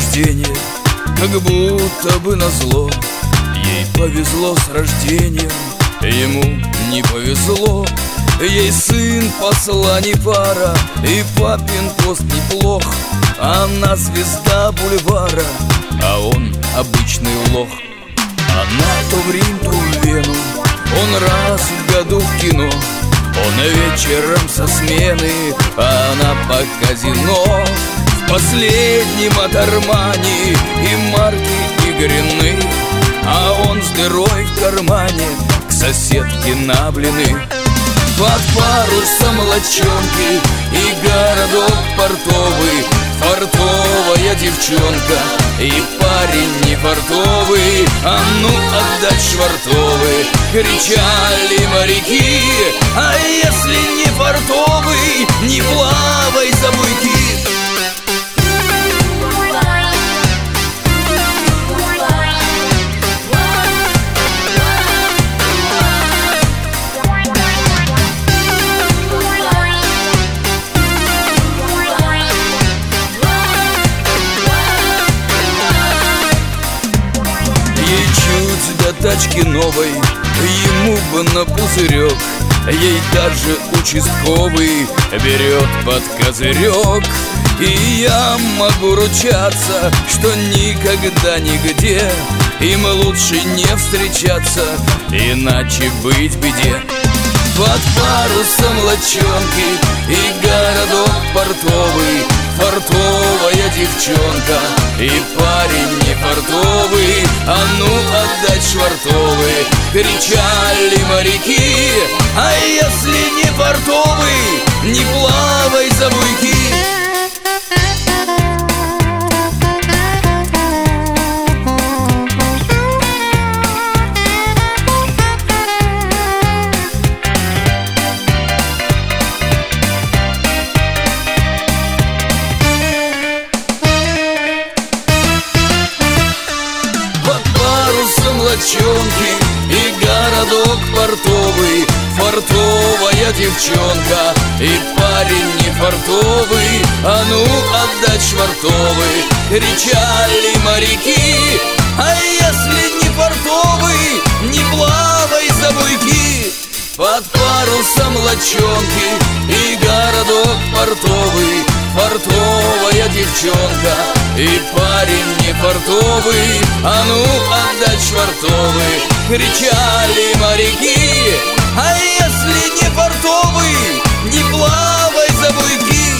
рождения, как будто бы назло. Ей повезло с рождением, ему не повезло. Ей сын посла не пара, и папин пост неплох. Она звезда бульвара, а он обычный лох. Она то в Рим, то в Вену, он раз в году в кино. Он вечером со смены, а она по казино. В последнем от Армани и марки, и Грины, а он с дырой в кармане к соседке на блины. Под парусом лодчонки и городок портовый, фартовая девчонка и парень не фартовый. А ну отдать швартовый, кричали моряки. А если не фартовый, не плавай за буйки. Ей чуть до тачки новой, ему бы на пузырек. Ей даже участковый берет под козырек. И я могу ручаться, что никогда нигде им лучше не встречаться, иначе быть беде. Под парусом лодчонки и городок портовый, фартовая девчонка и парень не фартовый. А ну отдать швартовый, кричали моряки. А если не фартовый, не плавай за буйки. Лодчонки и городок портовый, фартовая девчонка и парень не фартовый. А ну отдать швартовый, кричали моряки. А если не фартовый, не плавай за буйки. Под парусом лодчонки и городок портовый, фартовая девчонка и парень не фартовый. А ну отдать швартовый, кричали моряки. А если не фартовый, не плавай за буйки.